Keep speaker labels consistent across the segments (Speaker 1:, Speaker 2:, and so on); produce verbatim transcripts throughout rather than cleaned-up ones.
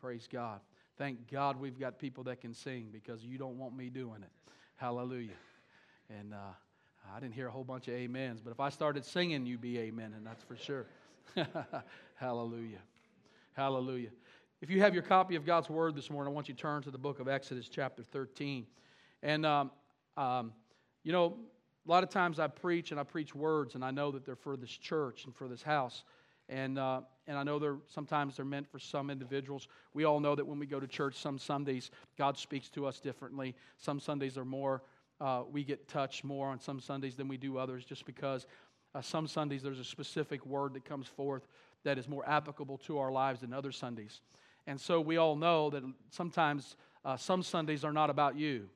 Speaker 1: Praise God. Thank God we've got people that can sing because you don't want me doing it. Hallelujah. And uh, I didn't hear a whole bunch of amens, but if I started singing, you'd be amen, and that's for sure. Hallelujah. Hallelujah. If you have your copy of God's Word this morning, I want you to turn to the book of Exodus chapter thirteen. And, um, um, you know, a lot of times I preach and I preach words, and I know that they're for this church and for this house. And uh, and I know they're sometimes they're meant for some individuals. We all know that when we go to church, some Sundays God speaks to us differently. Some Sundays are more, uh, we get touched more on some Sundays than we do others, just because uh, some Sundays there's a specific word that comes forth that is more applicable to our lives than other Sundays. And so we all know that sometimes uh, some Sundays are not about you.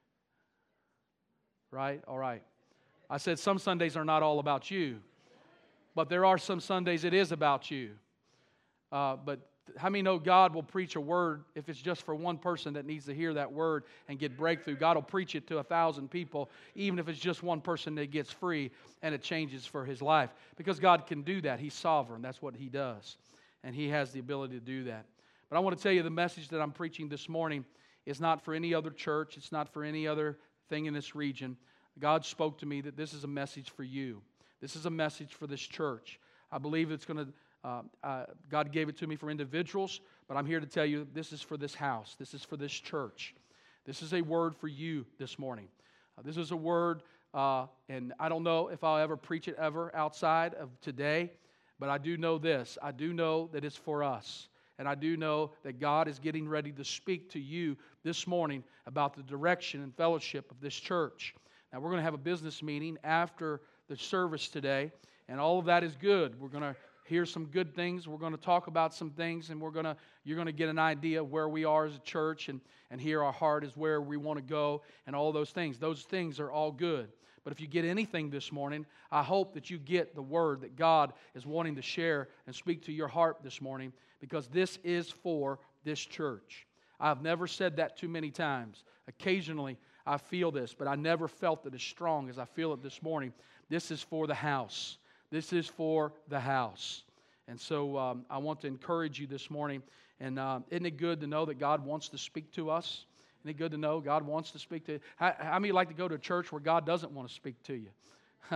Speaker 1: Right? All right. I said some Sundays are not all about you. But there are some Sundays it is about you. Uh, but how many know God will preach a word if it's just for one person that needs to hear that word and get breakthrough? God will preach it to a thousand people, even if it's just one person that gets free and it changes for his life. Because God can do that. He's sovereign. That's what He does. And He has the ability to do that. But I want to tell you the message that I'm preaching this morning is not for any other church. It's not for any other thing in this region. God spoke to me that this is a message for you. This is a message for this church. I believe it's going to, uh, uh, God gave it to me for individuals, but I'm here to tell you this is for this house. This is for this church. This is a word for you this morning. Uh, this is a word, uh, and I don't know if I'll ever preach it ever outside of today, but I do know this. I do know that it's for us. And I do know that God is getting ready to speak to you this morning about the direction and fellowship of this church. Now, we're going to have a business meeting after the service today, and all of that is good. We're going to hear some good things. We're going to talk about some things, and we're going to you're going to get an idea of where we are as a church, and, and here our heart is where we want to go, and all those things. Those things are all good. But if you get anything this morning, I hope that you get the word that God is wanting to share and speak to your heart this morning, because this is for this church. I've never said that too many times. Occasionally, I feel this, but I never felt it as strong as I feel it this morning. This is for the house. This is for the house. And so um, I want to encourage you this morning. And uh, isn't it good to know that God wants to speak to us? Isn't it good to know God wants to speak to you? How, how many like to go to a church where God doesn't want to speak to you?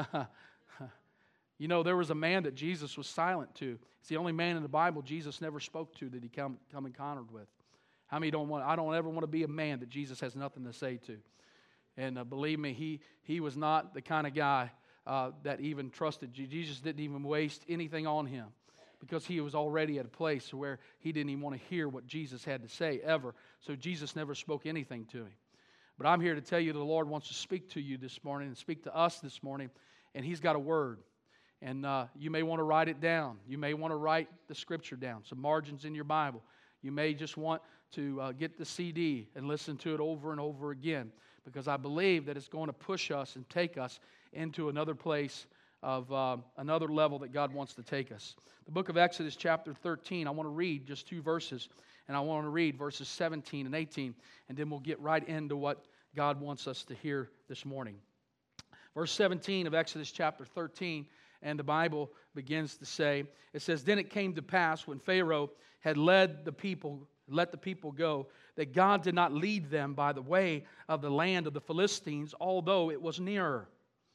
Speaker 1: You know, there was a man that Jesus was silent to. It's the only man in the Bible Jesus never spoke to that He come, come encountered with. How many don't want, I don't ever want to be a man that Jesus has nothing to say to. And uh, believe me, he, he was not the kind of guy uh, that even trusted. Jesus didn't even waste anything on him, because he was already at a place where he didn't even want to hear what Jesus had to say ever. So Jesus never spoke anything to him. But I'm here to tell you the Lord wants to speak to you this morning and speak to us this morning, and He's got a word. And uh, you may want to write it down. You may want to write the Scripture down, some margins in your Bible. You may just want to uh, get the C D and listen to it over and over again, because I believe that it's going to push us and take us into another place of uh, another level that God wants to take us. The book of Exodus chapter thirteen, I want to read just two verses, and I want to read verses seventeen and eighteen, and then we'll get right into what God wants us to hear this morning. Verse seventeen of Exodus chapter thirteen, and the Bible begins to say, it says, "Then it came to pass when Pharaoh had led the people, let the people go, that God did not lead them by the way of the land of the Philistines, although it was nearer.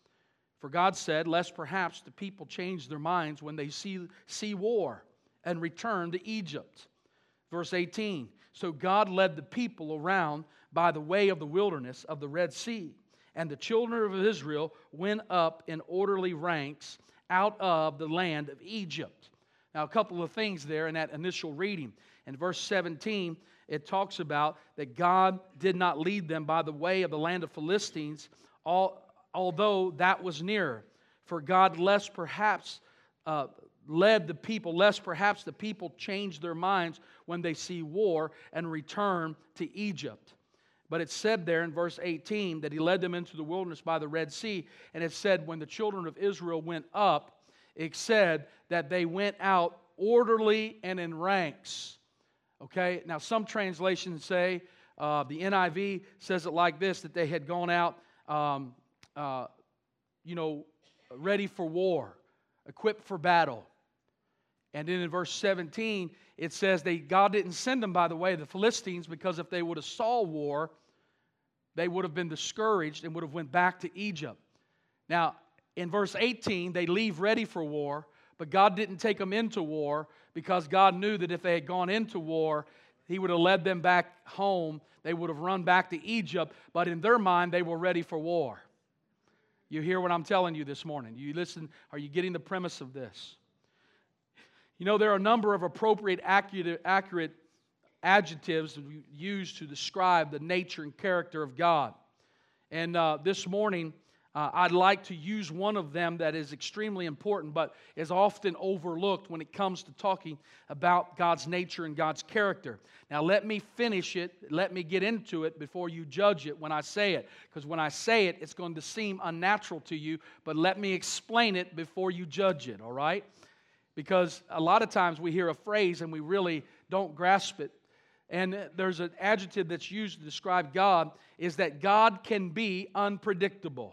Speaker 1: For God said, lest perhaps the people change their minds when they see, see war and return to Egypt." Verse eighteen, "So God led the people around by the way of the wilderness of the Red Sea, and the children of Israel went up in orderly ranks out of the land of Egypt." Now, a couple of things there in that initial reading. In verse seventeen, it talks about that God did not lead them by the way of the land of Philistines, all, although that was nearer. For God lest perhaps uh, led the people, lest perhaps the people change their minds when they see war and return to Egypt. But it said there in verse eighteen that He led them into the wilderness by the Red Sea. And it said when the children of Israel went up, it said that they went out orderly and in ranks. Okay, now some translations say, uh, the N I V says it like this, that they had gone out, um, uh, you know, ready for war, equipped for battle. And then in verse seventeen, it says they, God didn't send them, by the way, the Philistines, because if they would have saw war, they would have been discouraged and would have went back to Egypt. Now, in verse eighteen, they leave ready for war, but God didn't take them into war because God knew that if they had gone into war, He would have led them back home. They would have run back to Egypt, but in their mind, they were ready for war. You hear what I'm telling you this morning? You listen, are you getting the premise of this? You know, there are a number of appropriate, accurate, accurate adjectives used to describe the nature and character of God. And uh, this morning, uh, I'd like to use one of them that is extremely important, but is often overlooked when it comes to talking about God's nature and God's character. Now, let me finish it. Let me get into it before you judge it when I say it. Because when I say it, it's going to seem unnatural to you, but let me explain it before you judge it, all right? Because a lot of times we hear a phrase and we really don't grasp it. And there's an adjective that's used to describe God, is that God can be unpredictable.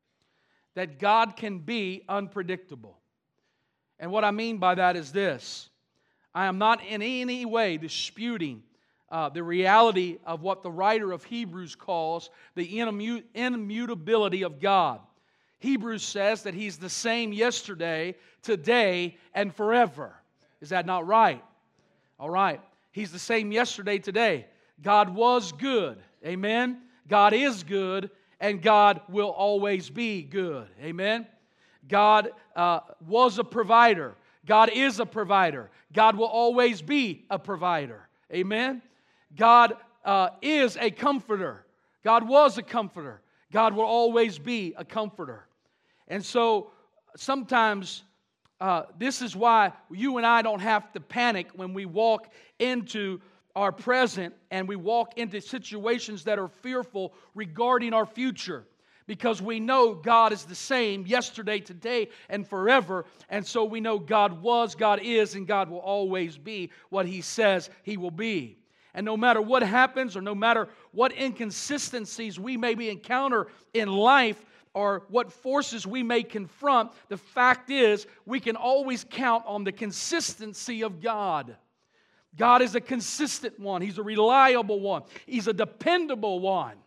Speaker 1: That God can be unpredictable. And what I mean by that is this. I am not in any way disputing uh, the reality of what the writer of Hebrews calls the immu- immutability of God. Hebrews says that He's the same yesterday, today, and forever. Is that not right? All right. He's the same yesterday, today. God was good. Amen? God is good, and God will always be good. Amen? God uh, was a provider. God is a provider. God will always be a provider. Amen? God uh, is a comforter. God was a comforter. God will always be a comforter. And so sometimes uh, this is why you and I don't have to panic when we walk into our present and we walk into situations that are fearful regarding our future. Because we know God is the same yesterday, today, and forever. And so we know God was, God is, and God will always be what He says He will be. And no matter what happens or no matter what inconsistencies we may be encounter in life or what forces we may confront, the fact is we can always count on the consistency of God. God is a consistent one. He's a reliable one. He's a dependable one.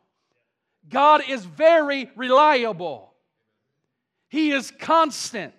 Speaker 1: God is very reliable. He is constant.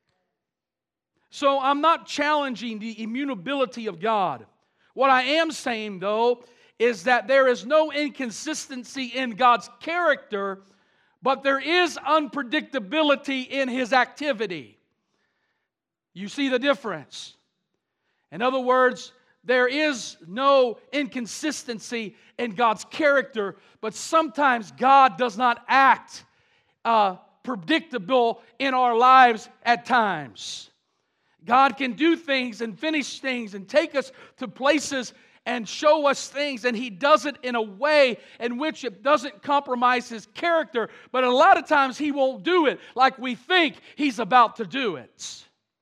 Speaker 1: So I'm not challenging the immutability of God. What I am saying, though, is that there is no inconsistency in God's character, but there is unpredictability in His activity. You see the difference? In other words, there is no inconsistency in God's character, but sometimes God does not act uh, predictable in our lives at times. God can do things and finish things and take us to places and show us things, and He does it in a way in which it doesn't compromise His character, but a lot of times He won't do it like we think He's about to do it.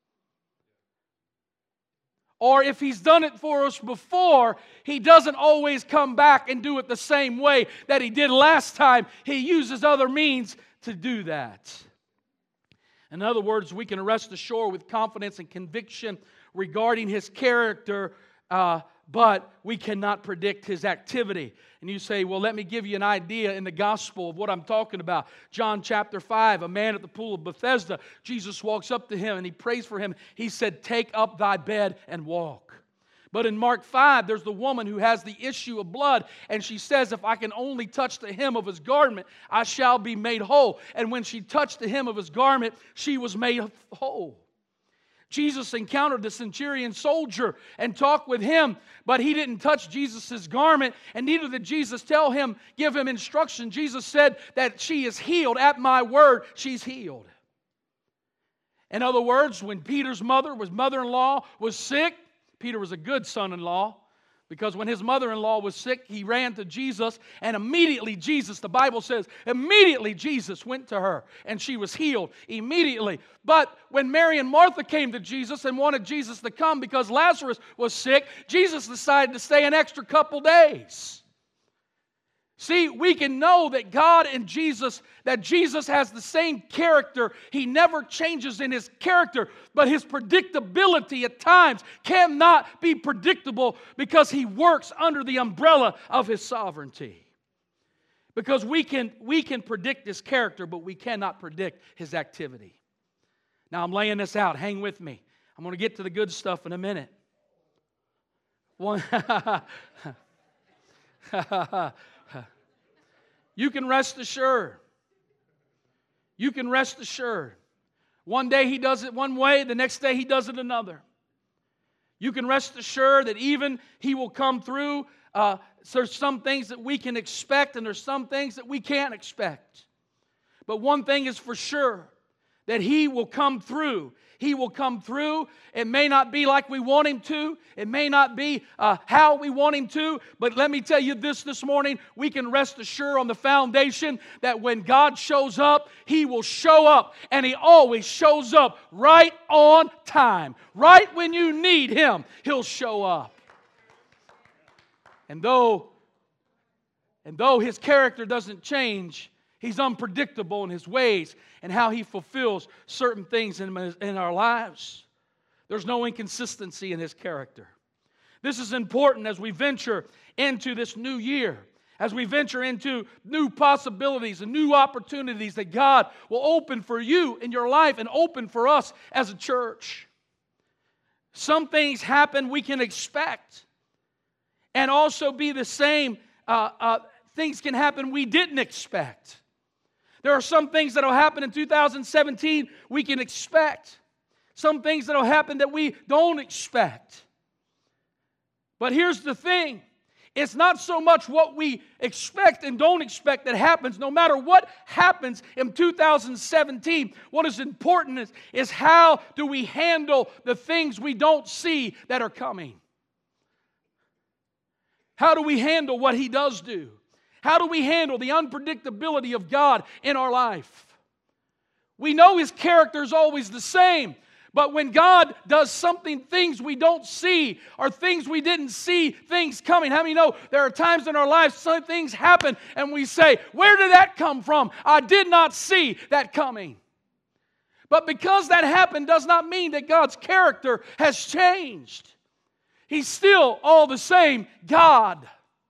Speaker 1: Or if He's done it for us before, He doesn't always come back and do it the same way that He did last time. He uses other means to do that. In other words, we can rest assured with confidence and conviction regarding His character, uh, but we cannot predict His activity. And you say, well, let me give you an idea in the gospel of what I'm talking about. John chapter five, a man at the pool of Bethesda, Jesus walks up to him and He prays for him. He said, take up thy bed and walk. But in Mark five, there's the woman who has the issue of blood, and she says, if I can only touch the hem of His garment, I shall be made whole. And when she touched the hem of His garment, she was made whole. Jesus encountered the centurion soldier and talked with him, but he didn't touch Jesus' garment, and neither did Jesus tell him, give him instruction. Jesus said that she is healed. At my word, she's healed. In other words, when Peter's mother, his mother-in-law, was sick, Peter was a good son-in-law, because when his mother-in-law was sick, he ran to Jesus, and immediately Jesus, the Bible says, immediately Jesus went to her, and she was healed immediately. But when Mary and Martha came to Jesus and wanted Jesus to come because Lazarus was sick, Jesus decided to stay an extra couple days. See, we can know that God and Jesus, that Jesus has the same character. He never changes in His character, but His predictability at times cannot be predictable because He works under the umbrella of His sovereignty. Because we can, we can predict His character, but we cannot predict His activity. Now I'm laying this out. Hang with me. I'm going to get to the good stuff in a minute. One, you can rest assured. You can rest assured. One day He does it one way, the next day He does it another. You can rest assured that even He will come through. Uh, there's some things that we can expect, and there's some things that we can't expect. But one thing is for sure, that He will come through. He will come through. It may not be like we want Him to. It may not be uh, how we want Him to. But let me tell you this this morning. We can rest assured on the foundation that when God shows up, He will show up. And He always shows up right on time. Right when you need Him, He'll show up. And though, and though His character doesn't change, He's unpredictable in His ways and how He fulfills certain things in, in our lives. There's no inconsistency in His character. This is important as we venture into this new year, as we venture into new possibilities and new opportunities that God will open for you in your life and open for us as a church. Some things happen we can expect, and also be the same. Uh, uh, things can happen we didn't expect. There are some things that will happen in two thousand seventeen we can expect. Some things that will happen that we don't expect. But here's the thing. It's not so much what we expect and don't expect that happens. No matter what happens in two thousand seventeen, what is important is, is how do we handle the things we don't see that are coming? How do we handle what He does do? How do we handle the unpredictability of God in our life? We know His character is always the same. But when God does something, things we don't see, or things we didn't see, things coming. How many know there are times in our lives some things happen and we say, where did that come from? I did not see that coming. But because that happened does not mean that God's character has changed. He's still all the same God.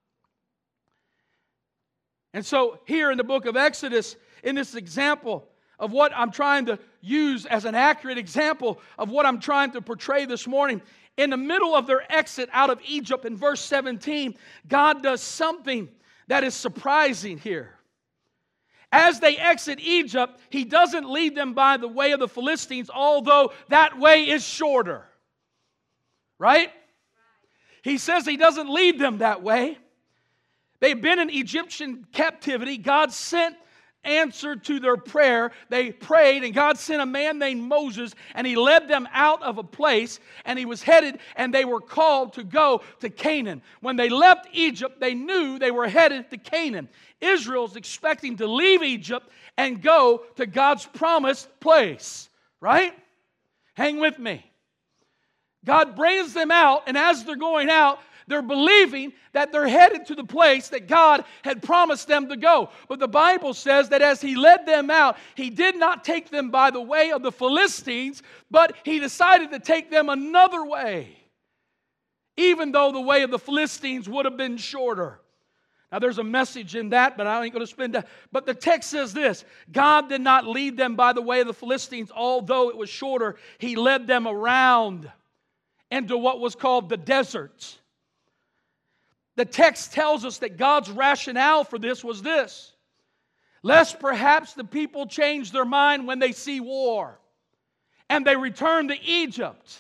Speaker 1: And so here in the book of Exodus, in this example of what I'm trying to use as an accurate example of what I'm trying to portray this morning, in the middle of their exit out of Egypt in verse seventeen, God does something that is surprising here. As they exit Egypt, He doesn't lead them by the way of the Philistines, although that way is shorter. Right? He says He doesn't lead them that way. They've been in Egyptian captivity. God sent answer to their prayer. They prayed, and God sent a man named Moses, and he led them out of a place, and he was headed, and they were called to go to Canaan. When they left Egypt, they knew they were headed to Canaan. Israel's expecting to leave Egypt and go to God's promised place. Right? Hang with me. God brings them out, and as they're going out, they're believing that they're headed to the place that God had promised them to go. But the Bible says that as He led them out, He did not take them by the way of the Philistines, but He decided to take them another way, even though the way of the Philistines would have been shorter. Now there's a message in that, but I ain't going to spend that. But the text says this: God did not lead them by the way of the Philistines, although it was shorter. He led them around into what was called the desert. The text tells us that God's rationale for this was this: lest perhaps the people change their mind when they see war and they return to Egypt.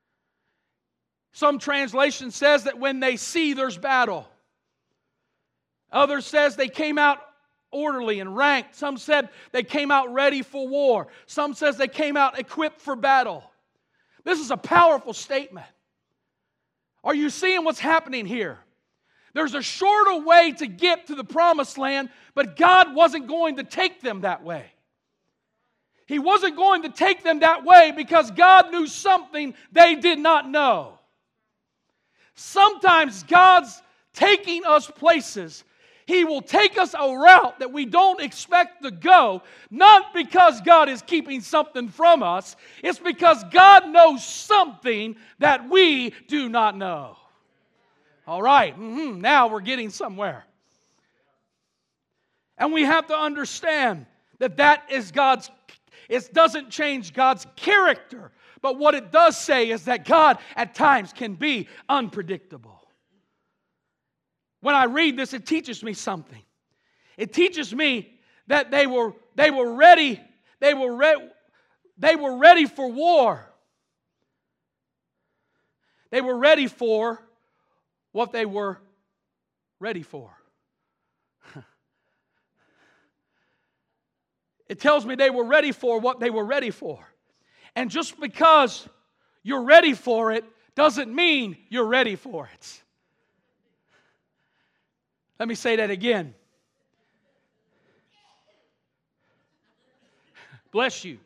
Speaker 1: Some translation says that when they see there's battle. Others says they came out orderly and ranked. Some said they came out ready for war. Some says they came out equipped for battle. This is a powerful statement. Are you seeing what's happening here? There's a shorter way to get to the promised land, but God wasn't going to take them that way. He wasn't going to take them that way because God knew something they did not know. Sometimes God's taking us places. He will take us a route that we don't expect to go, not because God is keeping something from us. It's because God knows something that we do not know. All right, mm-hmm. Now we're getting somewhere. And we have to understand that that is God's, it doesn't change God's character. But what it does say is that God at times can be unpredictable. When I read this, it teaches me something. It teaches me that they were, they were ready, they were, re- they were ready for war. They were ready for what they were ready for. It tells me they were ready for what they were ready for. And just because you're ready for it doesn't mean you're ready for it. Let me say that again. Bless you.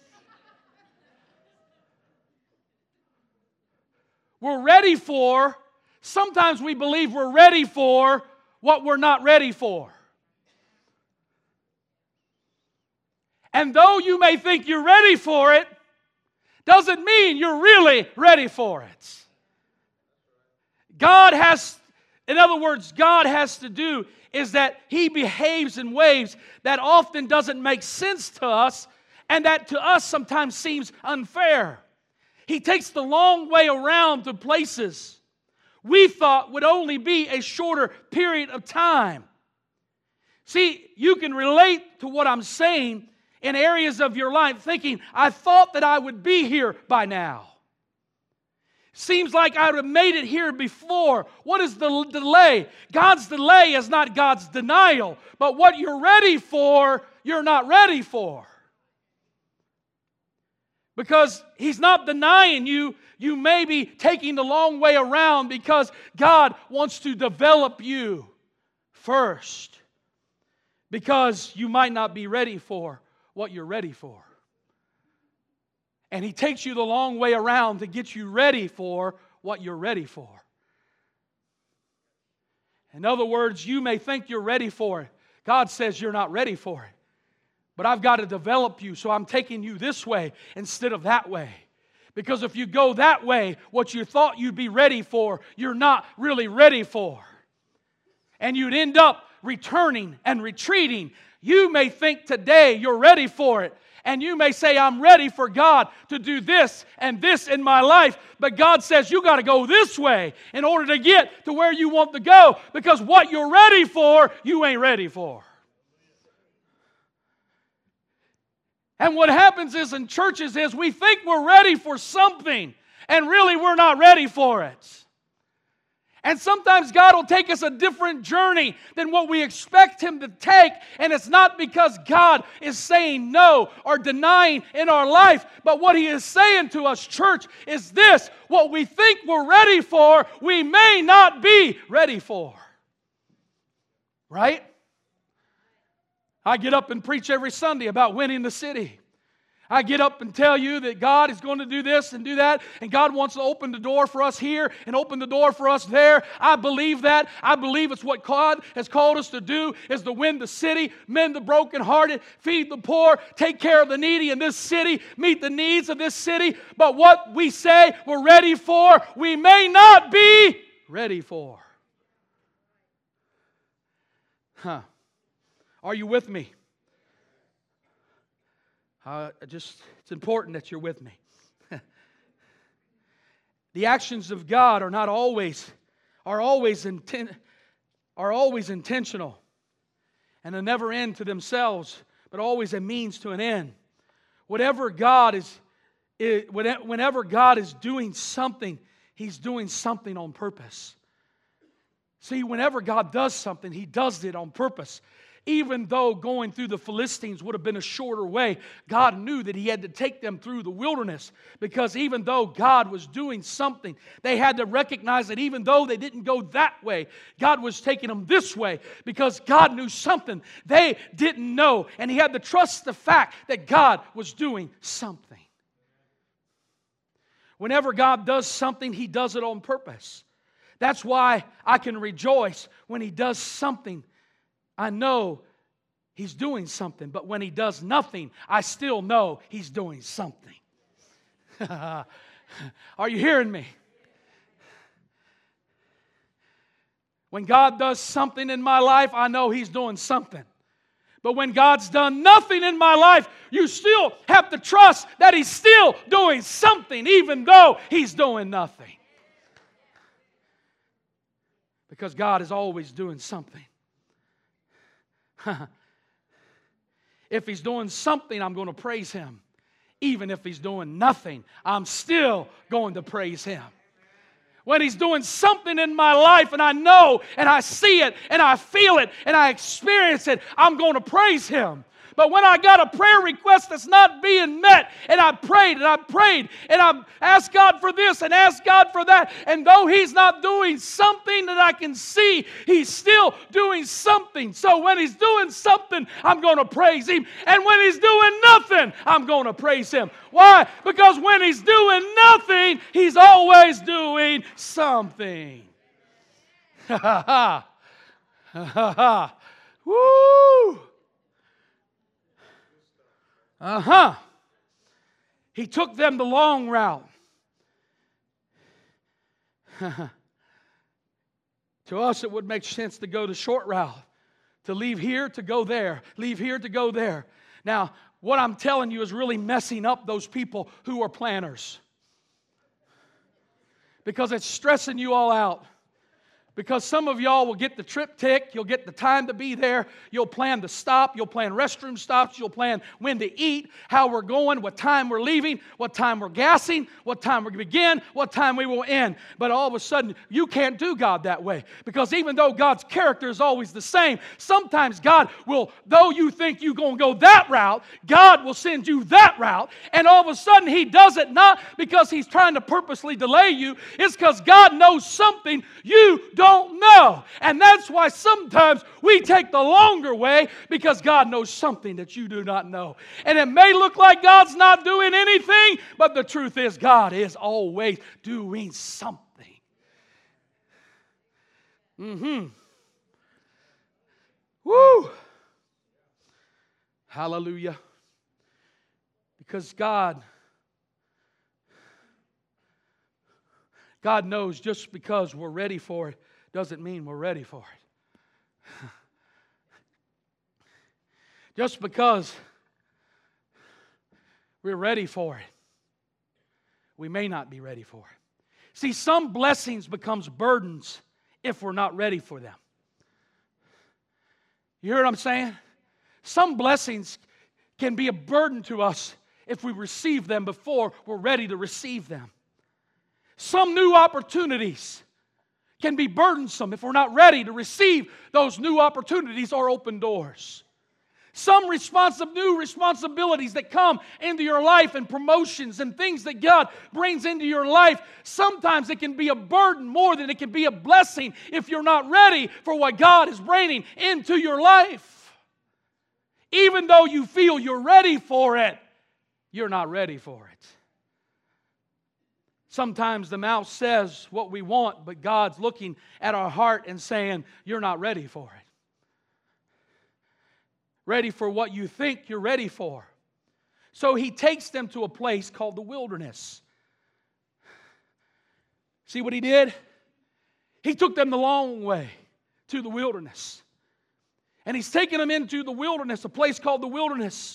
Speaker 1: We're ready for, sometimes we believe we're ready for what we're not ready for. And though you may think you're ready for it, doesn't mean you're really ready for it. God has, in other words, God has to do is that He behaves in ways that often doesn't make sense to us and that to us sometimes seems unfair. He takes the long way around to places we thought would only be a shorter period of time. See, you can relate to what I'm saying in areas of your life thinking, I thought that I would be here by now. Seems like I would have made it here before. What is the delay? God's delay is not God's denial, but what you're ready for, you're not ready for. Because He's not denying you, you may be taking the long way around because God wants to develop you first. Because you might not be ready for what you're ready for. And He takes you the long way around to get you ready for what you're ready for. In other words, you may think you're ready for it. God says you're not ready for it. But I've got to develop you, so I'm taking you this way instead of that way. Because if you go that way, what you thought you'd be ready for, you're not really ready for. And you'd end up returning and retreating. You may think today you're ready for it. And you may say, I'm ready for God to do this and this in my life. But God says, you got to go this way in order to get to where you want to go. Because what you're ready for, you ain't ready for. And what happens is in churches is we think we're ready for something. And really we're not ready for it. And sometimes God will take us a different journey than what we expect Him to take. And it's not because God is saying no or denying in our life. But what He is saying to us, church, is this. What we think we're ready for, we may not be ready for. Right? I get up and preach every Sunday about winning the city. I get up and tell you that God is going to do this and do that, and God wants to open the door for us here and open the door for us there. I believe that. I believe it's what God has called us to do, is to win the city, mend the brokenhearted, feed the poor, take care of the needy in this city, meet the needs of this city. But what we say we're ready for, we may not be ready for. Huh. Are you with me? Uh, just, it's important that you're with me. The actions of God are not always, are always inten- are always intentional, and a never end to themselves, but always a means to an end. Whatever God is, is, whenever God is doing something, He's doing something on purpose. See, whenever God does something, He does it on purpose. Even though going through the Philistines would have been a shorter way, God knew that He had to take them through the wilderness. Because even though God was doing something, they had to recognize that even though they didn't go that way, God was taking them this way. Because God knew something they didn't know. And He had to trust the fact that God was doing something. Whenever God does something, He does it on purpose. That's why I can rejoice when He does something I know He's doing something. But when He does nothing, I still know He's doing something. Are you hearing me? When God does something in my life, I know He's doing something. But when God's done nothing in my life, you still have to trust that He's still doing something, even though He's doing nothing. Because God is always doing something. If He's doing something, I'm going to praise Him. Even if He's doing nothing, I'm still going to praise Him. When He's doing something in my life and I know and I see it and I feel it and I experience it, I'm going to praise Him. But when I got a prayer request that's not being met, and I prayed and I prayed and I asked God for this and asked God for that, and though He's not doing something that I can see, He's still doing something. So when He's doing something, I'm going to praise Him. And when He's doing nothing, I'm going to praise Him. Why? Because when He's doing nothing, He's always doing something. Ha ha ha. Ha ha ha. Woo! Uh-huh. He took them the long route. To us, it would make sense to go the short route. To leave here, to go there. Leave here, to go there. Now, what I'm telling you is really messing up those people who are planners. Because it's stressing you all out. Because some of y'all will get the trip tick, you'll get the time to be there, you'll plan the stop, you'll plan restroom stops, you'll plan when to eat, how we're going, what time we're leaving, what time we're gassing, what time we begin, what time we will end. But all of a sudden, you can't do God that way. Because even though God's character is always the same, sometimes God will, though you think you're going to go that route, God will send you that route. And all of a sudden, He does it not because He's trying to purposely delay you. It's because God knows something you don't don't know. And that's why sometimes we take the longer way, because God knows something that you do not know. And it may look like God's not doing anything, but the truth is God is always doing something. Mm-hmm. Woo! Hallelujah. Because God God knows just because we're ready for it doesn't mean we're ready for it. Just because we're ready for it, we may not be ready for it. See, some blessings becomes burdens if we're not ready for them. You hear what I'm saying? Some blessings can be a burden to us if we receive them before we're ready to receive them. Some new opportunities can be burdensome if we're not ready to receive those new opportunities or open doors. Some responsive, new responsibilities that come into your life and promotions and things that God brings into your life, sometimes it can be a burden more than it can be a blessing if you're not ready for what God is bringing into your life. Even though you feel you're ready for it, you're not ready for it. Sometimes the mouth says what we want, but God's looking at our heart and saying, you're not ready for it. Ready for what you think you're ready for. So He takes them to a place called the wilderness. See what He did? He took them the long way to the wilderness. And He's taking them into the wilderness, a place called the wilderness.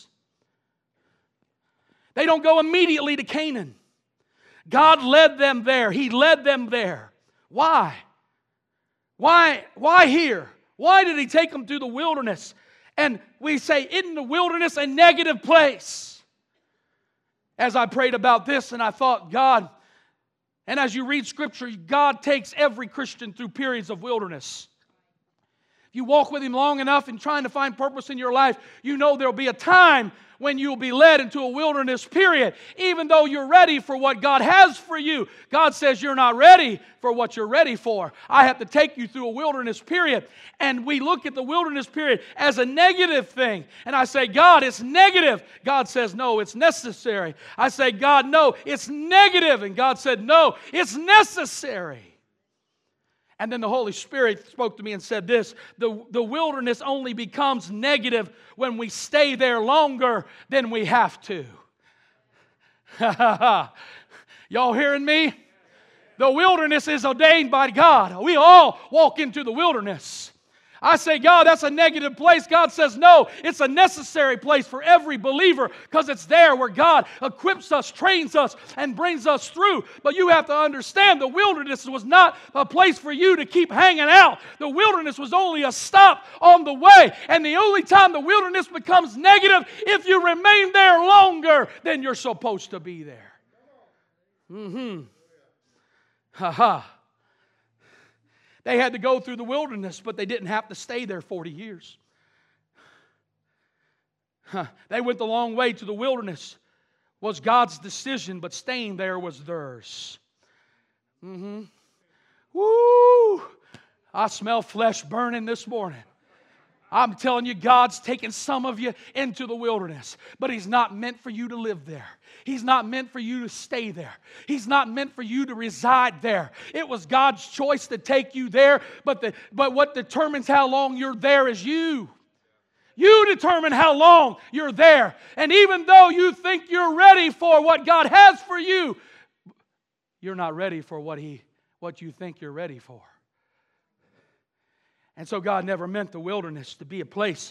Speaker 1: They don't go immediately to Canaan. God led them there. He led them there. Why? Why, why here? Why did He take them to the wilderness? And we say, isn't the wilderness a negative place? As I prayed about this and I thought, God, and as you read Scripture, God takes every Christian through periods of wilderness. If you walk with Him long enough and trying to find purpose in your life, you know there will be a time when you'll be led into a wilderness period. Even though you're ready for what God has for you, God says you're not ready for what you're ready for. I have to take you through a wilderness period. And we look at the wilderness period as a negative thing. And I say, God, it's negative. God says, no, it's necessary. I say, God, no, it's negative. And God said, no, it's necessary. And then the Holy Spirit spoke to me and said this, the, the wilderness only becomes negative when we stay there longer than we have to. Y'all hearing me? The wilderness is ordained by God. We all walk into the wilderness. I say, God, that's a negative place. God says, no, it's a necessary place for every believer because it's there where God equips us, trains us, and brings us through. But you have to understand the wilderness was not a place for you to keep hanging out. The wilderness was only a stop on the way. And the only time the wilderness becomes negative if you remain there longer than you're supposed to be there. Mm-hmm. Ha-ha. They had to go through the wilderness, but they didn't have to stay there forty years. Huh. They went the long way to the wilderness. Was God's decision, but staying there was theirs. Mm-hmm. Woo! I smell flesh burning this morning. I'm telling you, God's taking some of you into the wilderness, but He's not meant for you to live there. He's not meant for you to stay there. He's not meant for you to reside there. It was God's choice to take you there, but, the, but what determines how long you're there is you. You determine how long you're there. And even though you think you're ready for what God has for you, you're not ready for what He, what you think you're ready for. And so God never meant the wilderness to be a place.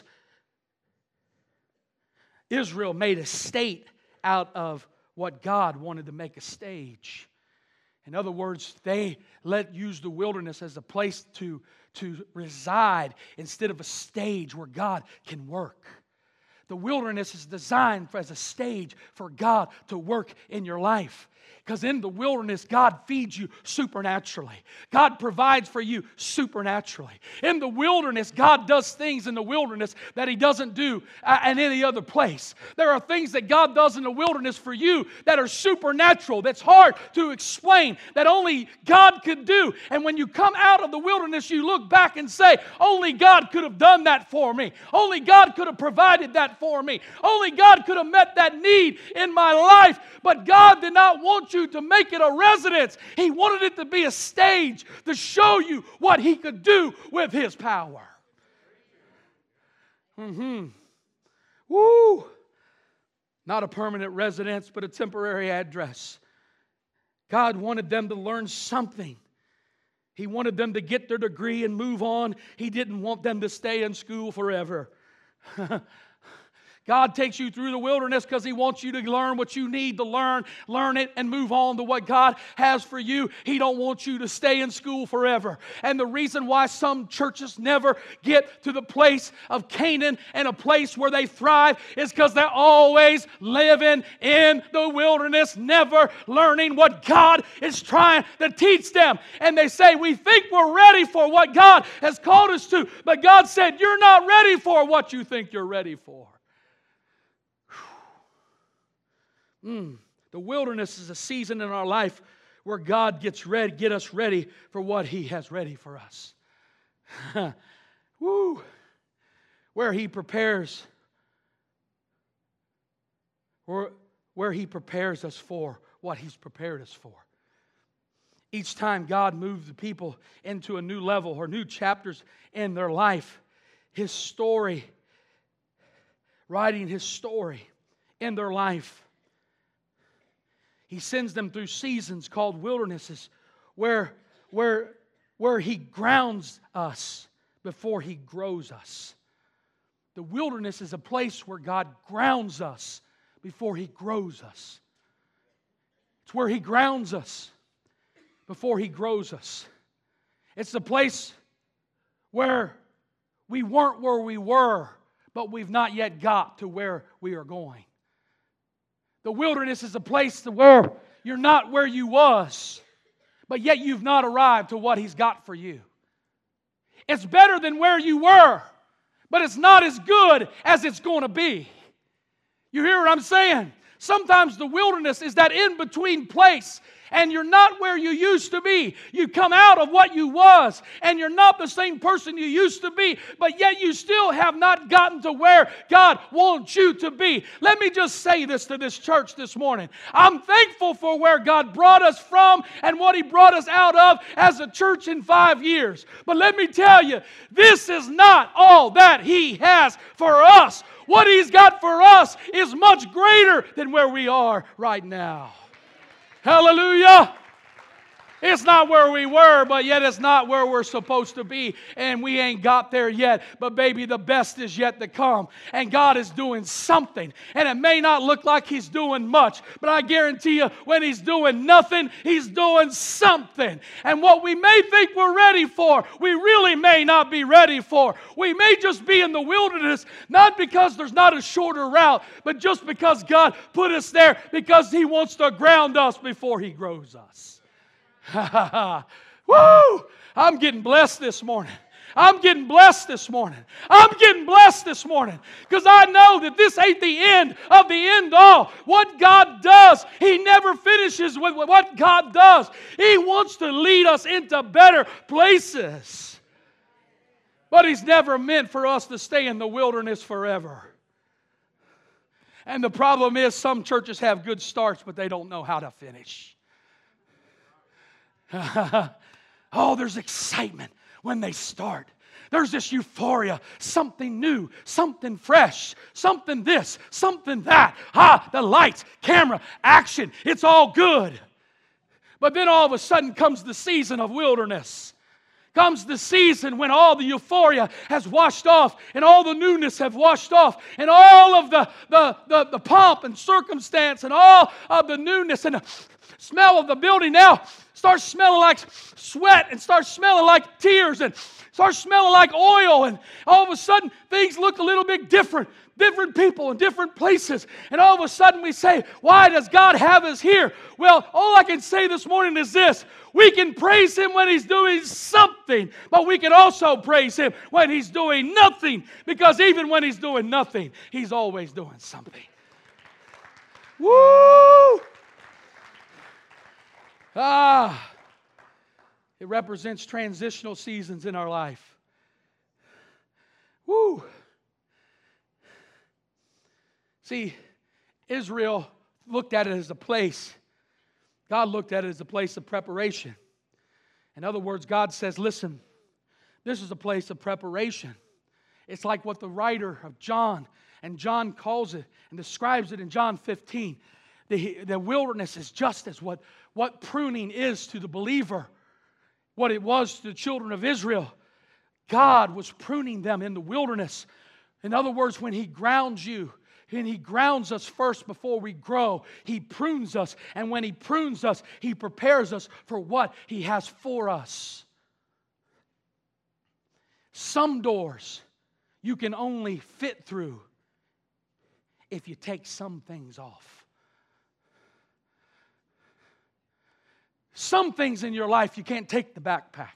Speaker 1: Israel made a state out of what God wanted to make a stage. In other words, they let use the wilderness as a place to, to reside instead of a stage where God can work. The wilderness is designed as a stage for God to work in your life. Because in the wilderness, God feeds you supernaturally. God provides for you supernaturally. In the wilderness, God does things in the wilderness that He doesn't do in any other place. There are things that God does in the wilderness for you that are supernatural, that's hard to explain, that only God could do. And when you come out of the wilderness, you look back and say, only God could have done that for me. Only God could have provided that for me. Only God could have met that need in my life. But God did not want you to make it a residence. He wanted it to be a stage to show you what He could do with His power. Mm-hmm. Woo! Not a permanent residence, but a temporary address. God wanted them to learn something. He wanted them to get their degree and move on. He didn't want them to stay in school forever. God takes you through the wilderness because He wants you to learn what you need to learn, learn it, and move on to what God has for you. He don't want you to stay in school forever. And the reason why some churches never get to the place of Canaan and a place where they thrive is because they're always living in the wilderness, never learning what God is trying to teach them. And they say, we think we're ready for what God has called us to, but God said, you're not ready for what you think you're ready for. Mm. The wilderness is a season in our life where God gets ready, get us ready for what He has ready for us. Woo! Where He prepares, or where He prepares us for what He's prepared us for. Each time God moves the people into a new level or new chapters in their life, His story, writing His story in their life, He sends them through seasons called wildernesses where, where, where He grounds us before He grows us. The wilderness is a place where God grounds us before He grows us. It's where He grounds us before He grows us. It's the place where we weren't where we were, but we've not yet got to where we are going. The wilderness is a place where you're not where you was, but yet you've not arrived to what He's got for you. It's better than where you were, but it's not as good as it's going to be. You hear what I'm saying? Sometimes the wilderness is that in-between place, and you're not where you used to be. You come out of what you was, and you're not the same person you used to be, but yet you still have not gotten to where God wants you to be. Let me just say this to this church this morning. I'm thankful for where God brought us from and what He brought us out of as a church in five years. But let me tell you, this is not all that He has for us. What He's got for us is much greater than where we are right now. Hallelujah. It's not where we were, but yet it's not where we're supposed to be. And we ain't got there yet. But baby, the best is yet to come. And God is doing something. And it may not look like He's doing much. But I guarantee you, when He's doing nothing, He's doing something. And what we may think we're ready for, we really may not be ready for. We may just be in the wilderness, not because there's not a shorter route, but just because God put us there because He wants to ground us before He grows us. Woo! I'm getting blessed this morning. I'm getting blessed this morning. I'm getting blessed this morning because I know that this ain't the end of the end all. What God does, He never finishes with what God does. He wants to lead us into better places. But He's never meant for us to stay in the wilderness forever. And the problem is some churches have good starts, but they don't know how to finish. Oh, there's excitement when they start. There's this euphoria, something new, something fresh, something this, something that. Ah, the lights, camera, action, it's all good. But then all of a sudden comes the season of wilderness. Comes the season when all the euphoria has washed off and all the newness have washed off and all of the, the, the, the pomp and circumstance and all of the newness and the smell of the building now starts smelling like sweat and starts smelling like tears and starts smelling like oil, and all of a sudden things look a little bit different. Different people in different places. And all of a sudden we say, why does God have us here? Well, all I can say this morning is this. We can praise Him when He's doing something, but we can also praise Him when He's doing nothing, because even when He's doing nothing, He's always doing something. Woo! Ah, it represents transitional seasons in our life. Woo! See, Israel looked at it as a place. God looked at it as a place of preparation. In other words, God says, listen, this is a place of preparation. It's like what the writer of John, and John calls it and describes it in John fifteen. The, the wilderness is just as what, what pruning is to the believer, what it was to the children of Israel. God was pruning them in the wilderness. In other words, when He grounds you, and He grounds us first before we grow. He prunes us. And when He prunes us, He prepares us for what He has for us. Some doors you can only fit through if you take some things off. Some things in your life you can't take the backpack.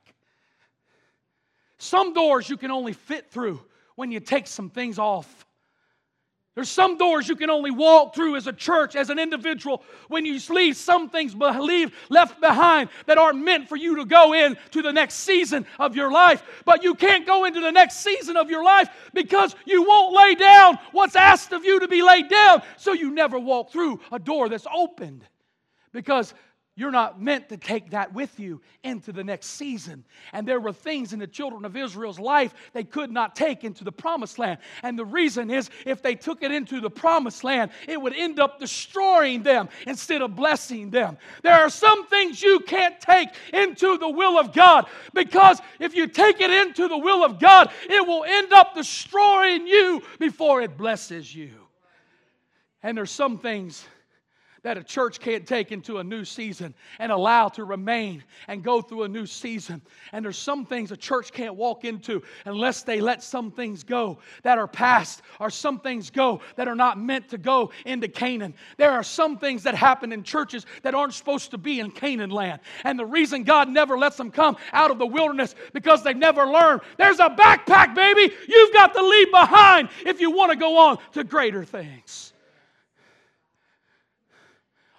Speaker 1: Some doors you can only fit through when you take some things off. There's some doors you can only walk through as a church, as an individual, when you leave some things leave left behind that aren't meant for you to go into the next season of your life. But you can't go into the next season of your life because you won't lay down what's asked of you to be laid down. So you never walk through a door that's opened because you're not meant to take that with you into the next season. And there were things in the children of Israel's life they could not take into the promised land. And the reason is, if they took it into the promised land, it would end up destroying them instead of blessing them. There are some things you can't take into the will of God, because if you take it into the will of God, it will end up destroying you before it blesses you. And there's some things that a church can't take into a new season and allow to remain and go through a new season. And there's some things a church can't walk into unless they let some things go that are past, or some things go that are not meant to go into Canaan. There are some things that happen in churches that aren't supposed to be in Canaan land. And the reason God never lets them come out of the wilderness, because they've never learned. There's a backpack, baby, you've got to leave behind if you want to go on to greater things.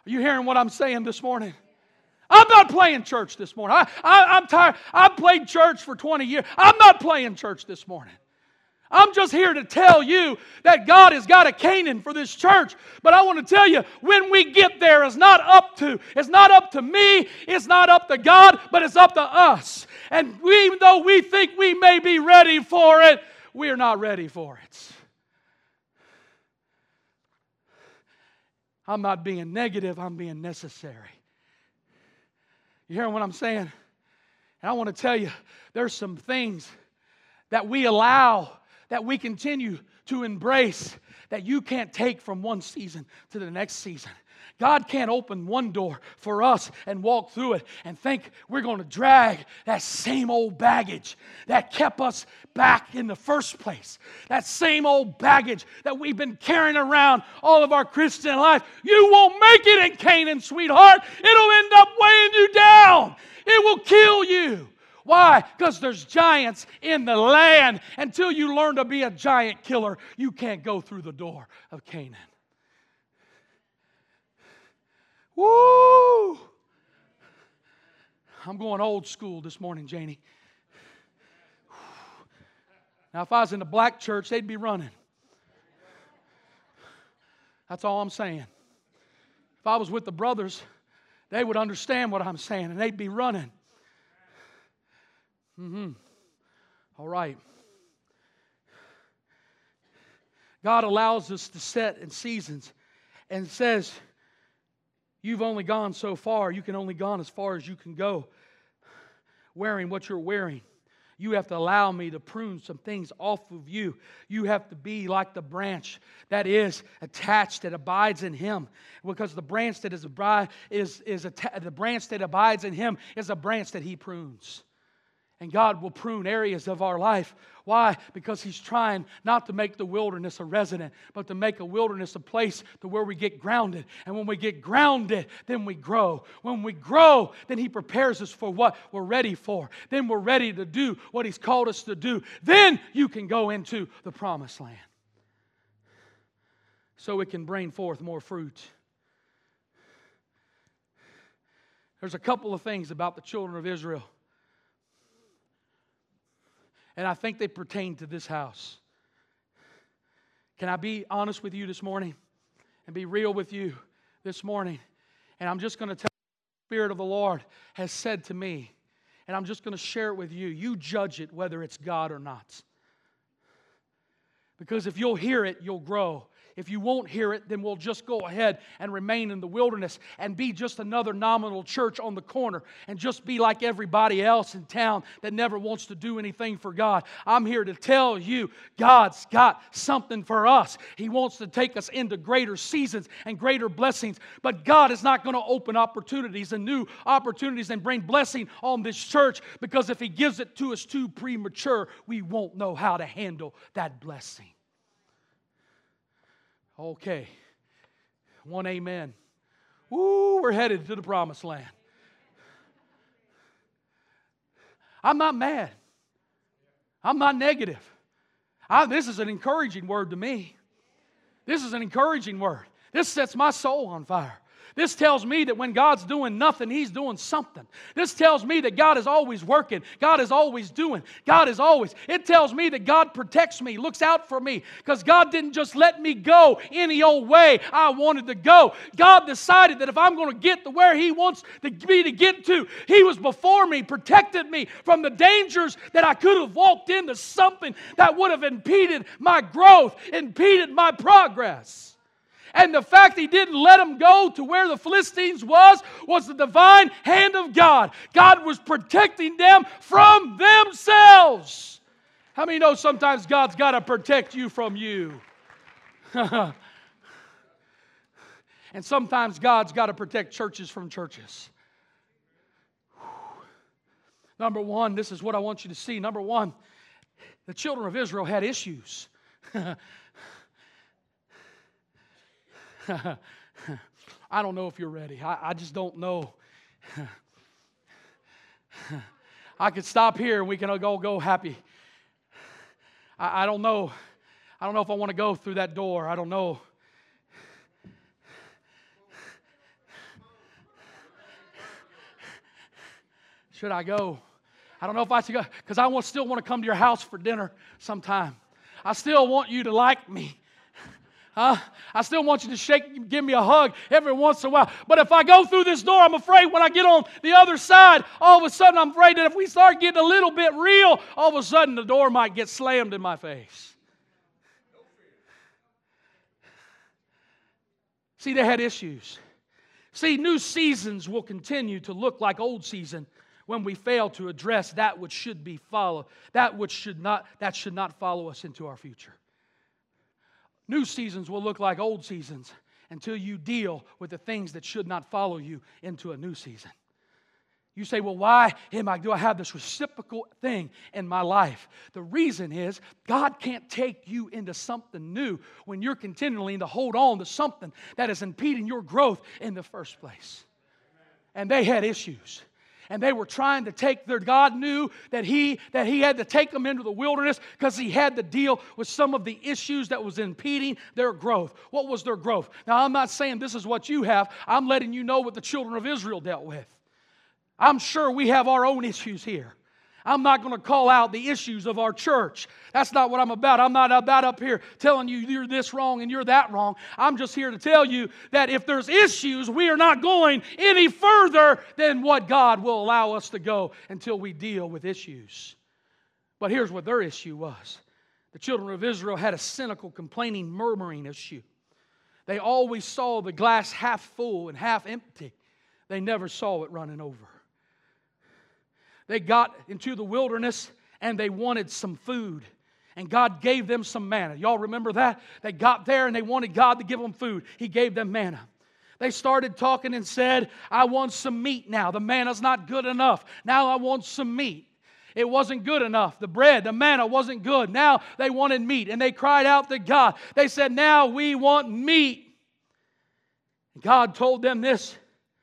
Speaker 1: Are you hearing what I'm saying this morning? I'm not playing church this morning. I, I, I'm tired. I've played church for twenty years. I'm not playing church this morning. I'm just here to tell you that God has got a Canaan for this church. But I want to tell you, when we get there, it's not up to, it's not up to me, it's not up to God, but it's up to us. And we, even though we think we may be ready for it, we are not ready for it. I'm not being negative, I'm being necessary. You hearing what I'm saying? And I want to tell you, there's some things that we allow, that we continue to embrace, that you can't take from one season to the next season. God can't open one door for us and walk through it and think we're going to drag that same old baggage that kept us back in the first place. That same old baggage that we've been carrying around all of our Christian life. You won't make it in Canaan, sweetheart. It'll end up weighing you down. It will kill you. Why? Because there's giants in the land. Until you learn to be a giant killer, you can't go through the door of Canaan. Woo! I'm going old school this morning, Janie. Now, if I was in the black church, they'd be running. That's all I'm saying. If I was with the brothers, they would understand what I'm saying, and they'd be running. Mm-hmm. All right. God allows us to set in seasons and says, you've only gone so far. You can only gone as far as you can go wearing what you're wearing. You have to allow me to prune some things off of you. You have to be like the branch that is attached, that abides in Him. Because the branch that is, is, is atta- the branch that abides in Him is a branch that He prunes. And God will prune areas of our life. Why? Because He's trying not to make the wilderness a resident, but to make a wilderness a place to where we get grounded. And when we get grounded, then we grow. When we grow, then He prepares us for what we're ready for. Then we're ready to do what He's called us to do. Then you can go into the promised land. So it can bring forth more fruit. There's a couple of things about the children of Israel. And I think they pertain to this house. Can I be honest with you this morning and be real with you this morning? And I'm just going to tell you, the Spirit of the Lord has said to me, and I'm just going to share it with you. You judge it whether it's God or not. Because if you'll hear it, you'll grow. If you won't hear it, then we'll just go ahead and remain in the wilderness and be just another nominal church on the corner and just be like everybody else in town that never wants to do anything for God. I'm here to tell you, God's got something for us. He wants to take us into greater seasons and greater blessings. But God is not going to open opportunities and new opportunities and bring blessing on this church, because if He gives it to us too premature, we won't know how to handle that blessing. Okay. One amen. Woo, we're headed to the promised land. I'm not mad. I'm not negative. I, this is an encouraging word to me. This is an encouraging word. This sets my soul on fire. This tells me that when God's doing nothing, He's doing something. This tells me that God is always working. God is always doing. God is always. It tells me that God protects me, looks out for me. Because God didn't just let me go any old way I wanted to go. God decided that if I'm going to get to where He wants me to get to, He was before me, protected me from the dangers that I could have walked into something that would have impeded my growth, impeded my progress. And the fact He didn't let them go to where the Philistines was, was the divine hand of God. God was protecting them from themselves. How many know sometimes God's got to protect you from you? And sometimes God's got to protect churches from churches. Number one, this is what I want you to see. Number one, the children of Israel had issues. I don't know if you're ready. I, I just don't know. I could stop here and we can all go happy. I, I don't know. I don't know if I want to go through that door. I don't know. Should I go? I don't know if I should go because I want, still want to come to your house for dinner sometime. I still want you to like me. Huh? I still want you to shake, give me a hug every once in a while. But if I go through this door, I'm afraid when I get on the other side, all of a sudden I'm afraid that if we start getting a little bit real, all of a sudden the door might get slammed in my face. See, they had issues. See, new seasons will continue to look like old season when we fail to address that which should be followed, that which should not, that should not follow us into our future. New seasons will look like old seasons until you deal with the things that should not follow you into a new season. You say, well, why am I, do I have this reciprocal thing in my life? The reason is God can't take you into something new when you're continually to hold on to something that is impeding your growth in the first place. And they had issues. And they were trying to take their, God knew that he, that he had to take them into the wilderness because he had to deal with some of the issues that was impeding their growth. What was their growth? Now, I'm not saying this is what you have. I'm letting you know what the children of Israel dealt with. I'm sure we have our own issues here. I'm not going to call out the issues of our church. That's not what I'm about. I'm not about up here telling you you're this wrong and you're that wrong. I'm just here to tell you that if there's issues, we are not going any further than what God will allow us to go until we deal with issues. But here's what their issue was. The children of Israel had a cynical, complaining, murmuring issue. They always saw the glass half full and half empty. They never saw it running over. They got into the wilderness and they wanted some food. And God gave them some manna. Y'all remember that? They got there and they wanted God to give them food. He gave them manna. They started talking and said, I want some meat now. The manna's not good enough. Now I want some meat. It wasn't good enough. The bread, the manna wasn't good. Now they wanted meat. And they cried out to God. They said, now we want meat. And God told them this.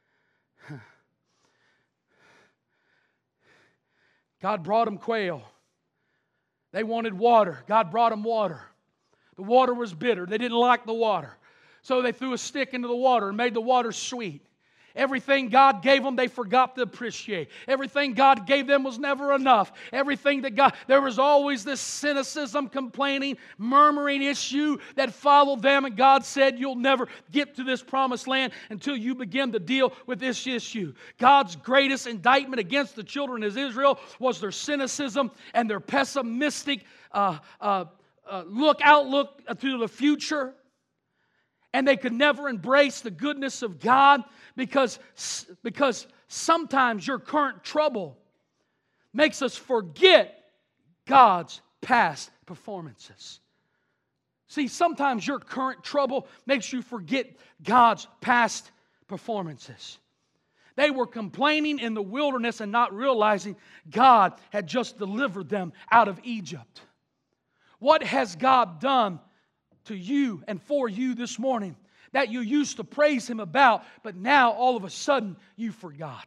Speaker 1: God brought them quail. They wanted water. God brought them water. The water was bitter. They didn't like the water. So they threw a stick into the water and made the water sweet. Everything God gave them, they forgot to appreciate. Everything God gave them was never enough. Everything that God, there was always this cynicism, complaining, murmuring issue that followed them. And God said, you'll never get to this promised land until you begin to deal with this issue. God's greatest indictment against the children of Israel was their cynicism and their pessimistic uh, uh, uh, look outlook to the future. And they could never embrace the goodness of God because, because sometimes your current trouble makes us forget God's past performances. See, sometimes your current trouble makes you forget God's past performances. They were complaining in the wilderness and not realizing God had just delivered them out of Egypt. What has God done to you and for you this morning that you used to praise Him about, but now all of a sudden you forgot?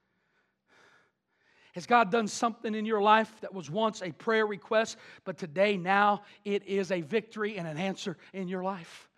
Speaker 1: Has God done something in your life that was once a prayer request, but today now it is a victory and an answer in your life?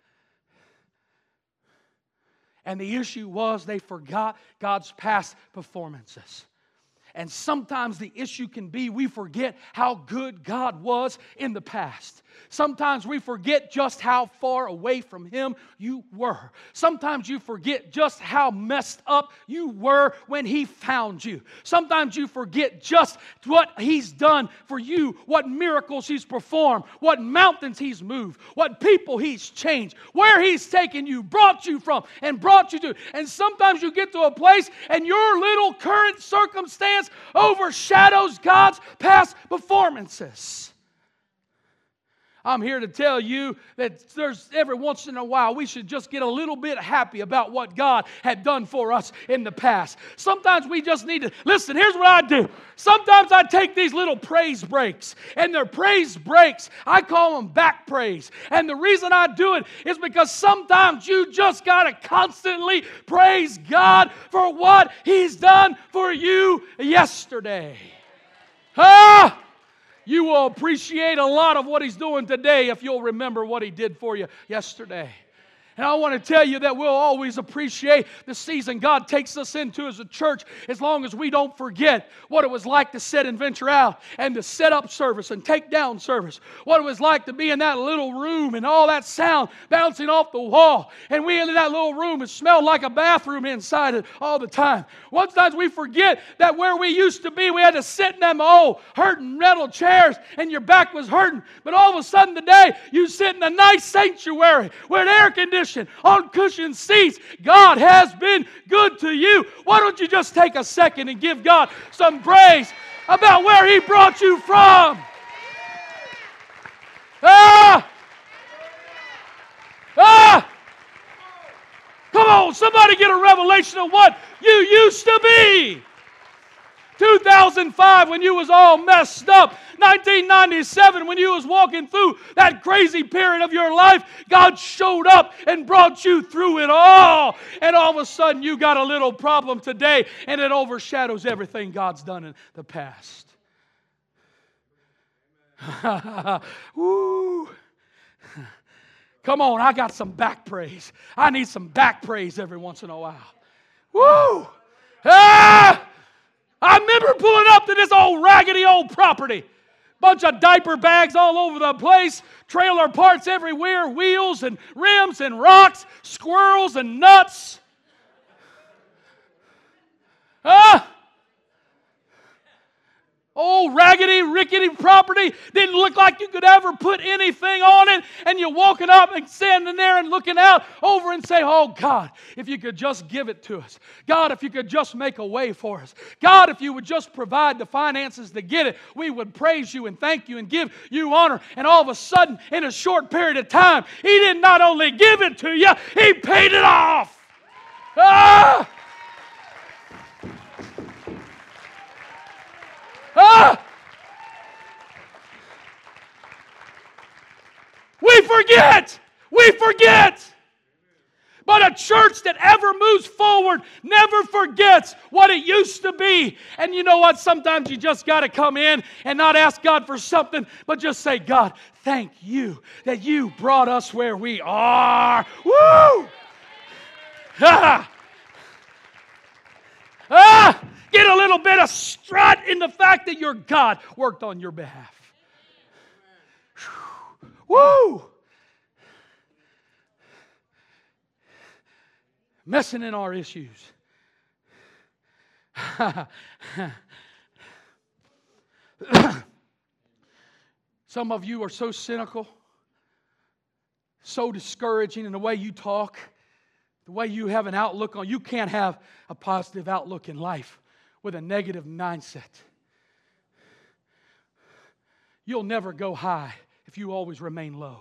Speaker 1: And the issue was they forgot God's past performances. And sometimes the issue can be we forget how good God was in the past. Sometimes we forget just how far away from Him you were. Sometimes you forget just how messed up you were when He found you. Sometimes you forget just what He's done for you, what miracles He's performed, what mountains He's moved, what people He's changed, where He's taken you, brought you from, and brought you to. And sometimes you get to a place and your little current circumstance overshadows God's past performances. I'm here to tell you that there's every once in a while we should just get a little bit happy about what God had done for us in the past. Sometimes we just need to, listen, here's what I do. Sometimes I take these little praise breaks, and they're praise breaks. I call them back praise. And the reason I do it is because sometimes you just got to constantly praise God for what He's done for you yesterday. Ah! You will appreciate a lot of what He's doing today if you'll remember what He did for you yesterday. And I want to tell you that we'll always appreciate the season God takes us into as a church as long as we don't forget what it was like to sit and venture out and to set up service and take down service. What it was like to be in that little room and all that sound bouncing off the wall. And we in that little room, it smelled like a bathroom inside it all the time. Sometimes we forget that where we used to be, we had to sit in them old hurting metal chairs and your back was hurting. But all of a sudden today, you sit in a nice sanctuary with air conditioning on cushioned seats. God has been good to you. Why don't you just take a second and give God some praise about where He brought you from? Ah! Ah! Come on, somebody get a revelation of what you used to be. two thousand five when you was all messed up. nineteen ninety-seven when you was walking through that crazy period of your life. God showed up and brought you through it all. And all of a sudden you got a little problem today and it overshadows everything God's done in the past. Woo. Come on, I got some back praise. I need some back praise every once in a while. Woo! Ah! I remember pulling up to this old raggedy old property. Bunch of diaper bags all over the place, trailer parts everywhere, wheels and rims and rocks, squirrels and nuts. Ah! Old raggedy, rickety property. Didn't look like you could ever put anything on it. And you're walking up and standing there and looking out over and say, oh God, if you could just give it to us. God, if you could just make a way for us. God, if you would just provide the finances to get it, we would praise you and thank you and give you honor. And all of a sudden, in a short period of time, He did not only give it to you, He paid it off. Ah! Ah! We forget. We forget. But a church that ever moves forward never forgets what it used to be. And you know what? Sometimes you just got to come in and not ask God for something, but just say, God, thank you that you brought us where we are. Woo! Ah! Ah! Get a little bit of strut in the fact that your God worked on your behalf. Woo! Messing in our issues. Some of you are so cynical, so discouraging in the way you talk, the way you have an outlook on. You can't have a positive outlook in life with a negative mindset. You'll never go high if you always remain low.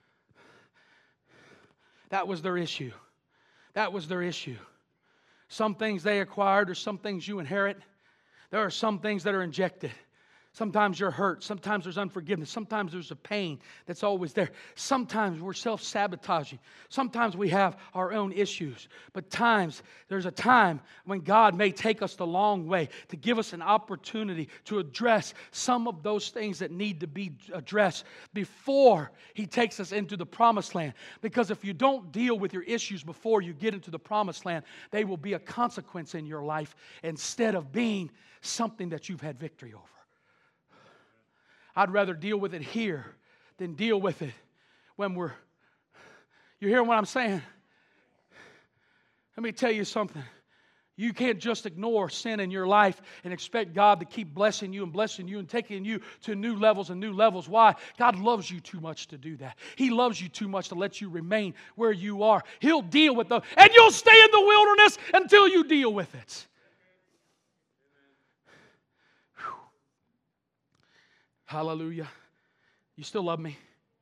Speaker 1: That was their issue. That was their issue. Some things they acquired or some things you inherit. There are some things that are injected. Sometimes you're hurt. Sometimes there's unforgiveness. Sometimes there's a pain that's always there. Sometimes we're self-sabotaging. Sometimes we have our own issues. But times, there's a time when God may take us the long way to give us an opportunity to address some of those things that need to be addressed before He takes us into the promised land. Because if you don't deal with your issues before you get into the promised land, they will be a consequence in your life instead of being something that you've had victory over. I'd rather deal with it here than deal with it when we're... You hear what I'm saying? Let me tell you something. You can't just ignore sin in your life and expect God to keep blessing you and blessing you and taking you to new levels and new levels. Why? God loves you too much to do that. He loves you too much to let you remain where you are. He'll deal with those. And you'll stay in the wilderness until you deal with it. Hallelujah. You still love me?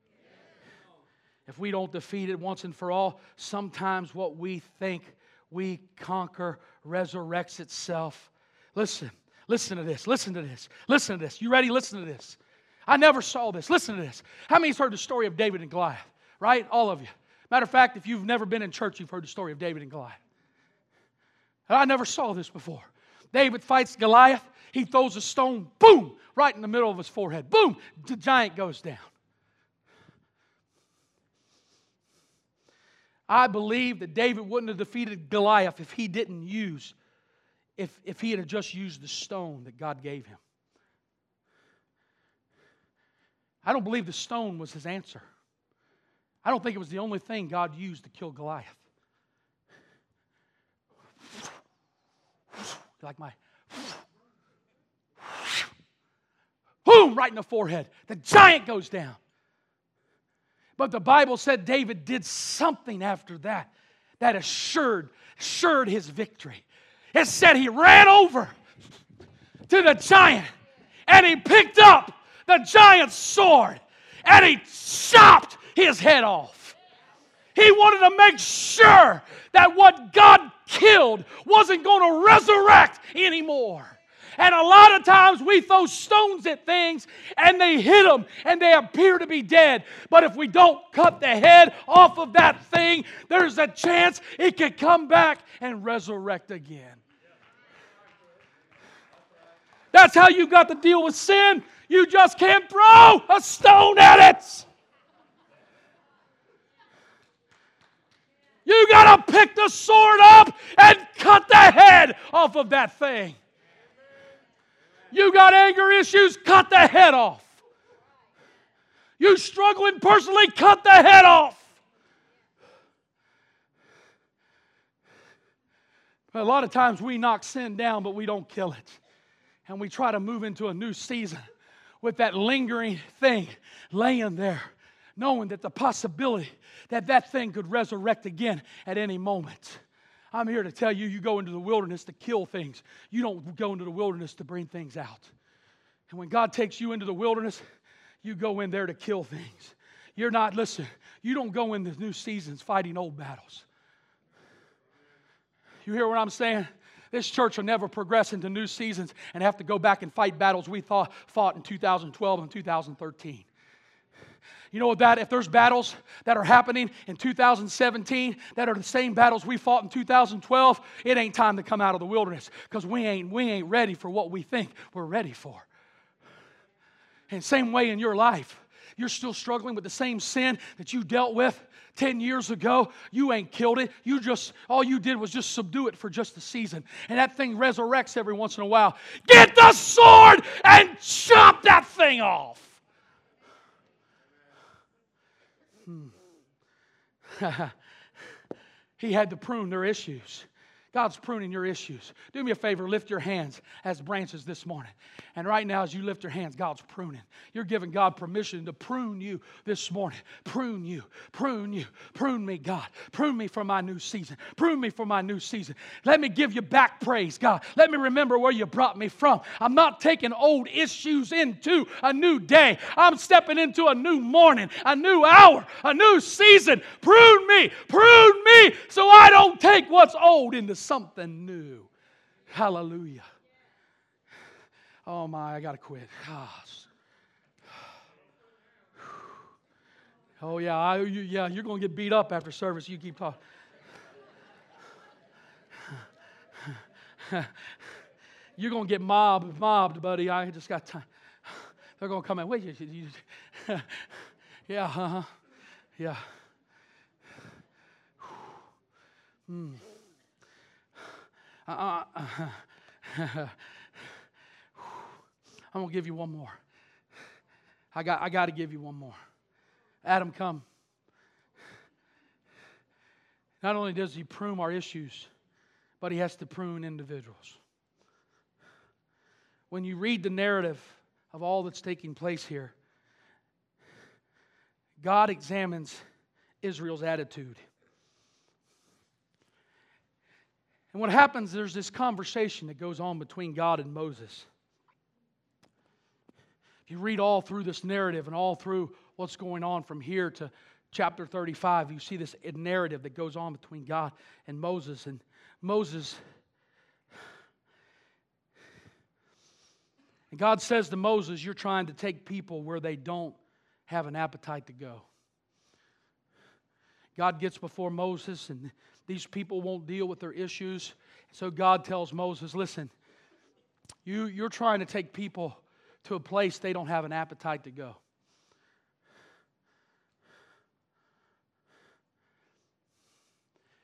Speaker 1: If we don't defeat it once and for all, sometimes what we think we conquer resurrects itself. Listen, listen to this, listen to this, listen to this. You ready? Listen to this. I never saw this. Listen to this. How many's heard the story of David and Goliath? Right? All of you. Matter of fact, if you've never been in church, you've heard the story of David and Goliath. I never saw this before. David fights Goliath. He throws a stone, boom, right in the middle of his forehead. Boom, the giant goes down. I believe that David wouldn't have defeated Goliath if he didn't use, if, if he had just used the stone that God gave him. I don't believe the stone was his answer. I don't think it was the only thing God used to kill Goliath. Like my... Boom! Right in the forehead. The giant goes down. But the Bible said David did something after that that assured, assured his victory. It said he ran over to the giant and he picked up the giant's sword and he chopped his head off. He wanted to make sure that what God killed wasn't going to resurrect anymore. And a lot of times we throw stones at things and they hit them and they appear to be dead. But if we don't cut the head off of that thing, there's a chance it could come back and resurrect again. That's how you got to deal with sin. You just can't throw a stone at it. You got to pick the sword up and cut the head off of that thing. You got anger issues, cut the head off. You struggling personally, cut the head off. But a lot of times we knock sin down, but we don't kill it. And we try to move into a new season with that lingering thing laying there, knowing that the possibility that that thing could resurrect again at any moment. I'm here to tell you, you go into the wilderness to kill things. You don't go into the wilderness to bring things out. And when God takes you into the wilderness, you go in there to kill things. You're not, listen, you don't go into new seasons fighting old battles. You hear what I'm saying? This church will never progress into new seasons and have to go back and fight battles we thought, fought in two thousand twelve and two thousand thirteen. You know what that, if there's battles that are happening in two thousand seventeen that are the same battles we fought in two thousand twelve, it ain't time to come out of the wilderness because we ain't, we ain't ready for what we think we're ready for. And same way in your life. You're still struggling with the same sin that you dealt with ten years ago. You ain't killed it. You just, all you did was just subdue it for just a season. And that thing resurrects every once in a while. Get the sword and chop that thing off. Hmm. He had to prune their issues. God's pruning your issues. Do me a favor, lift your hands as branches this morning. And right now, as you lift your hands, God's pruning. You're giving God permission to prune you this morning. Prune you, prune you, prune me, God. Prune me for my new season. Prune me for my new season. Let me give you back praise, God. Let me remember where you brought me from. I'm not taking old issues into a new day. I'm stepping into a new morning, a new hour, a new season. Prune me, prune me, so I don't take what's old into something new. Hallelujah. Oh my, I got to quit. Oh yeah, I, you, yeah, you're going to get beat up after service. You keep talking. You're going to get mobbed, mobbed, buddy. I just got time. They're going to come in. Wait, you, you, yeah, uh-huh. Yeah. Hmm. Uh, uh, uh, I'm going to give you one more. I got, I got to give you one more. Adam, come. Not only does he prune our issues, but he has to prune individuals. When you read the narrative of all that's taking place here, God examines Israel's attitude. And what happens, there's this conversation that goes on between God and Moses. If you read all through this narrative and all through what's going on from here to chapter thirty-five, you see this narrative that goes on between God and Moses. And Moses, and God says to Moses, you're trying to take people where they don't have an appetite to go. God gets before Moses, and these people won't deal with their issues. So God tells Moses, listen, you, you're trying to take people to a place they don't have an appetite to go.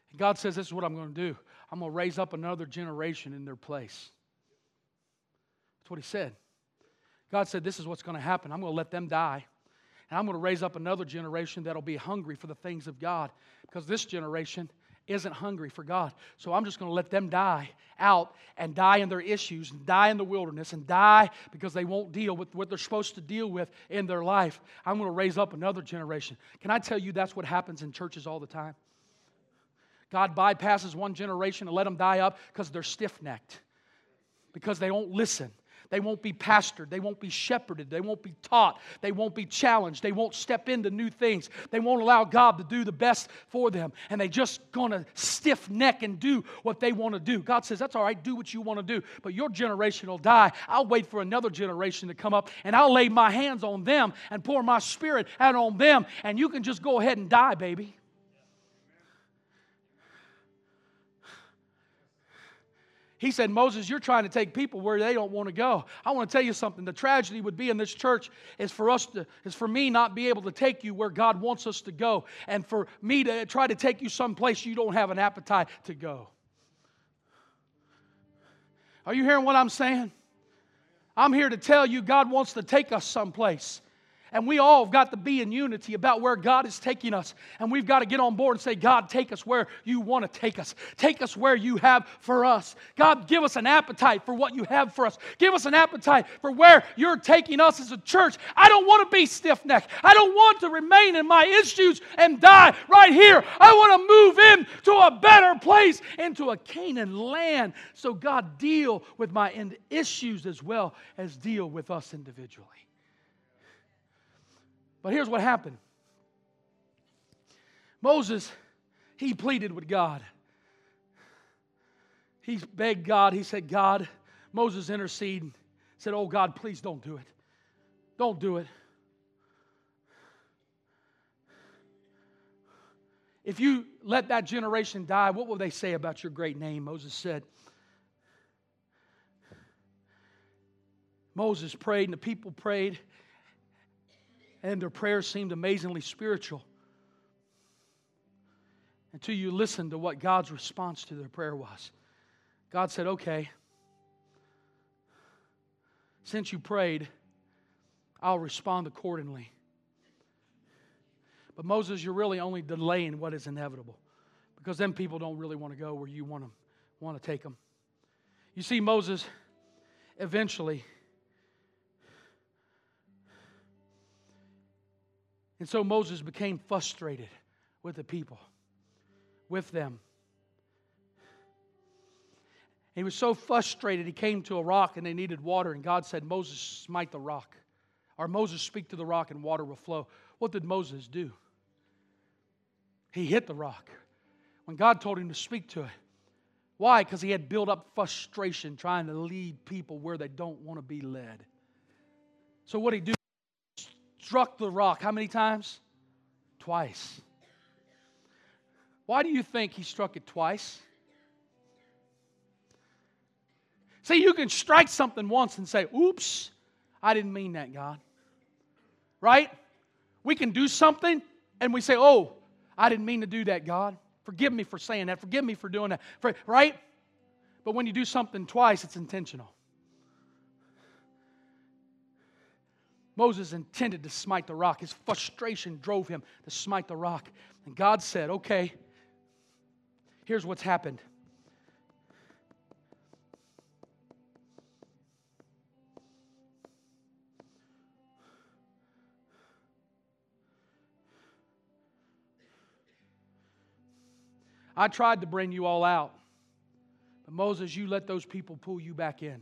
Speaker 1: And God says, this is what I'm going to do. I'm going to raise up another generation in their place. That's what He said. God said, this is what's going to happen. I'm going to let them die. And I'm going to raise up another generation that'll be hungry for the things of God. Because this generation isn't hungry for God. So I'm just going to let them die out and die in their issues and die in the wilderness and die because they won't deal with what they're supposed to deal with in their life. I'm going to raise up another generation. Can I tell you that's what happens in churches all the time? God bypasses one generation and let them die up because they're stiff-necked. Because they won't listen. They won't be pastored. They won't be shepherded. They won't be taught. They won't be challenged. They won't step into new things. They won't allow God to do the best for them. And they just going to stiff neck and do what they want to do. God says, that's all right. Do what you want to do. But your generation will die. I'll wait for another generation to come up. And I'll lay my hands on them and pour my Spirit out on them. And you can just go ahead and die, baby. He said, Moses, you're trying to take people where they don't want to go. I want to tell you something. The tragedy would be in this church is for us to, is for me not be able to take you where God wants us to go, and for me to try to take you someplace you don't have an appetite to go. Are you hearing what I'm saying? I'm here to tell you God wants to take us someplace. And we all have got to be in unity about where God is taking us. And we've got to get on board and say, God, take us where you want to take us. Take us where you have for us. God, give us an appetite for what you have for us. Give us an appetite for where you're taking us as a church. I don't want to be stiff-necked. I don't want to remain in my issues and die right here. I want to move into a better place, into a Canaan land. So God, deal with my issues as well as deal with us individually. But here's what happened. Moses, he pleaded with God. He begged God. He said, God, Moses interceded. Said, oh God, please don't do it. Don't do it. If you let that generation die, what will they say about your great name? Moses said. Moses prayed and the people prayed. And their prayers seemed amazingly spiritual until you listened to what God's response to their prayer was. God said, okay, since you prayed, I'll respond accordingly. But Moses, you're really only delaying what is inevitable, because then people don't really want to go where you want them, want to take them. You see, Moses, eventually, and so Moses became frustrated with the people, with them. He was so frustrated, he came to a rock and they needed water. And God said, Moses, smite the rock. Or Moses, speak to the rock and water will flow. What did Moses do? He hit the rock when God told him to speak to it. Why? Because he had built up frustration trying to lead people where they don't want to be led. So what did he do? Struck the rock how many times? Twice. Why do you think he struck it twice? See, you can strike something once and say, oops, I didn't mean that, God. Right? We can do something and we say, oh, I didn't mean to do that, God. Forgive me for saying that. Forgive me for doing that. For, right? But when you do something twice, it's intentional. Moses intended to smite the rock. His frustration drove him to smite the rock. And God said, okay, here's what's happened. I tried to bring you all out. But Moses, you let those people pull you back in.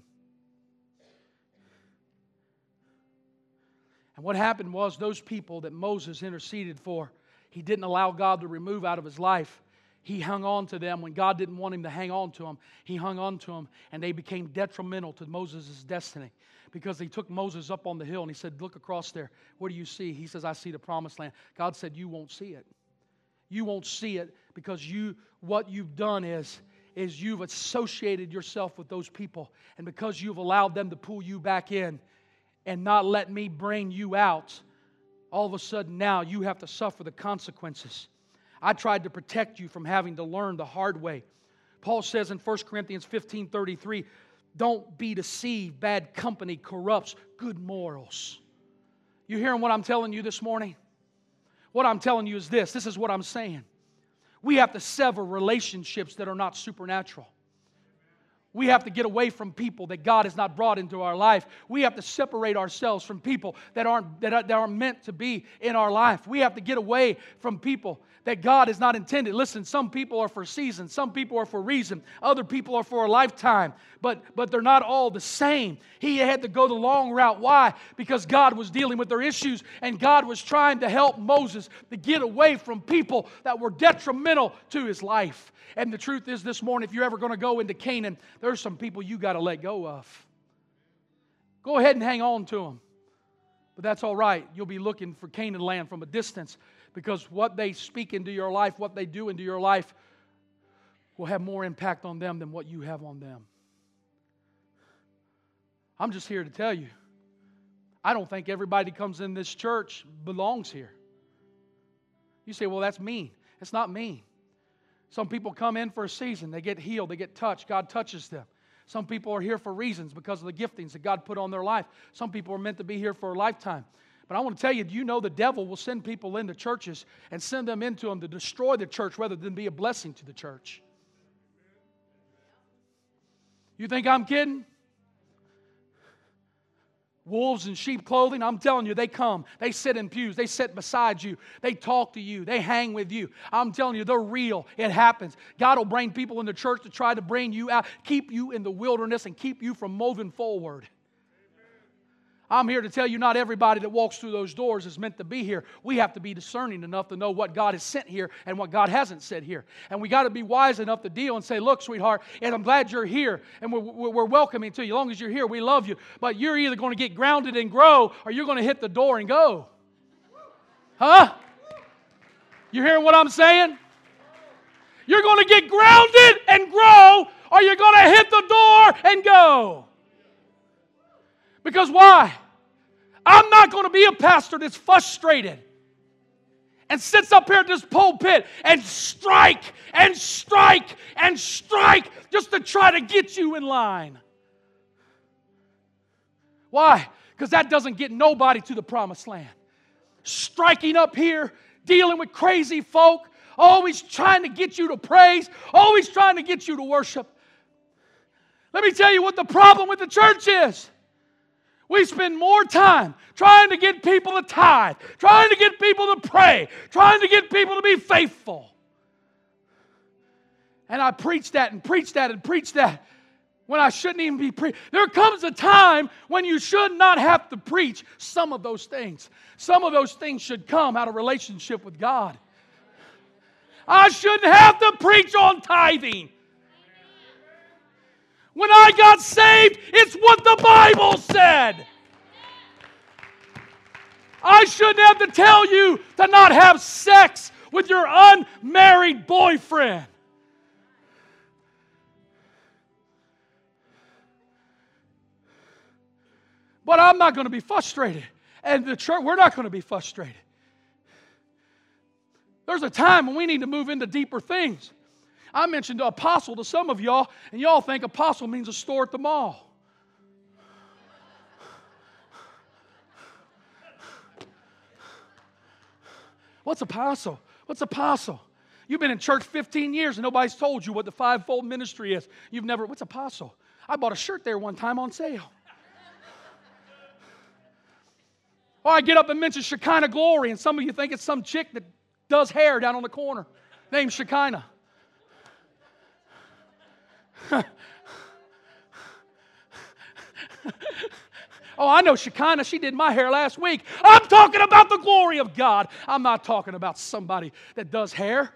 Speaker 1: And what happened was those people that Moses interceded for, he didn't allow God to remove out of his life. He hung on to them when God didn't want him to hang on to them. He hung on to them, and they became detrimental to Moses' destiny. Because he took Moses up on the hill and he said, look across there. What do you see? He says, I see the promised land. God said, you won't see it. You won't see it because you, what you've done is, is you've associated yourself with those people. And because you've allowed them to pull you back in, and not let me bring you out, all of a sudden now you have to suffer the consequences. I tried to protect you from having to learn the hard way. Paul says in First Corinthians fifteen thirty-three, don't be deceived. Bad company corrupts good morals. You hearing what I'm telling you this morning? What I'm telling you is this. This is what I'm saying. We have to sever relationships that are not supernatural. We have to get away from people that God has not brought into our life. We have to separate ourselves from people that aren't, that, are, that aren't meant to be in our life. We have to get away from people that God has not intended. Listen, some people are for seasons. Some people are for reason. Other people are for a lifetime. But, but they're not all the same. He had to go the long route. Why? Because God was dealing with their issues, and God was trying to help Moses to get away from people that were detrimental to his life. And the truth is this morning, if you're ever going to go into Canaan, there's some people you got to let go of. Go ahead and hang on to them. But that's all right. You'll be looking for Canaan land from a distance, because what they speak into your life, what they do into your life, will have more impact on them than what you have on them. I'm just here to tell you, I don't think everybody that comes in this church belongs here. You say, well, that's mean. It's not mean. Some people come in for a season. They get healed. They get touched. God touches them. Some people are here for reasons because of the giftings that God put on their life. Some people are meant to be here for a lifetime. But I want to tell you, do you know the devil will send people into churches and send them into them to destroy the church rather than be a blessing to the church? You think I'm kidding? Wolves in sheep clothing, I'm telling you, they come. They sit in pews. They sit beside you. They talk to you. They hang with you. I'm telling you, they're real. It happens. God will bring people in the church to try to bring you out, keep you in the wilderness and keep you from moving forward. I'm here to tell you, not everybody that walks through those doors is meant to be here. We have to be discerning enough to know what God has sent here and what God hasn't sent here. And we got to be wise enough to deal and say, look, sweetheart, and I'm glad you're here, and we're, we're welcoming to you. As long as you're here, we love you. But you're either going to get grounded and grow, or you're going to hit the door and go. Huh? You hearing what I'm saying? You're going to get grounded and grow, or you're going to hit the door and go. Because why? I'm not going to be a pastor that's frustrated and sits up here at this pulpit and strike and strike and strike just to try to get you in line. Why? Because that doesn't get nobody to the promised land. Striking up here, dealing with crazy folk, always trying to get you to praise, always trying to get you to worship. Let me tell you what the problem with the church is. We spend more time trying to get people to tithe, trying to get people to pray, trying to get people to be faithful. And I preach that and preach that and preach that when I shouldn't even be preaching. There comes a time when you should not have to preach some of those things. Some of those things should come out of relationship with God. I shouldn't have to preach on tithing. When I got saved, it's what the Bible said. I shouldn't have to tell you to not have sex with your unmarried boyfriend. But I'm not going to be frustrated. And the church, we're not going to be frustrated. There's a time when we need to move into deeper things. I mentioned apostle to some of y'all, and y'all think apostle means a store at the mall. What's apostle? What's apostle? You've been in church fifteen years and nobody's told you what the fivefold ministry is. You've never, what's apostle? I bought a shirt there one time on sale. Or I get up and mention Shekinah Glory, and some of you think it's some chick that does hair down on the corner named Shekinah. Oh, I know Shekinah. She did my hair last week. I'm talking about the glory of God. I'm not talking about somebody that does hair.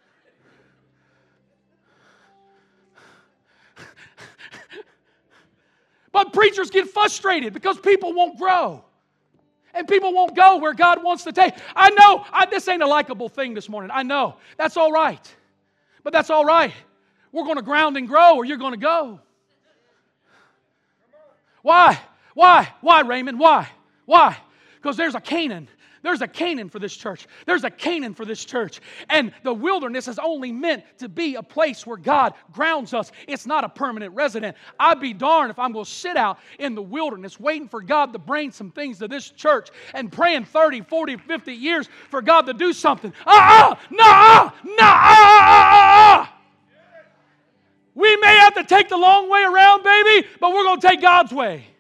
Speaker 1: But preachers get frustrated because people won't grow. And people won't go where God wants to take. I know I, this ain't a likable thing this morning. I know. That's all right. But that's all right. We're going to ground and grow, or you're going to go. Why? Why? Why, Raymond? Why? Why? Because there's a Canaan There's a Canaan for this church. There's a Canaan for this church. And the wilderness is only meant to be a place where God grounds us. It's not a permanent resident. I'd be darned if I'm going to sit out in the wilderness waiting for God to bring some things to this church and praying thirty, forty, fifty years for God to do something. Uh-uh! Nuh-uh! Nuh-uh! We may have to take the long way around, baby, but we're going to take God's way.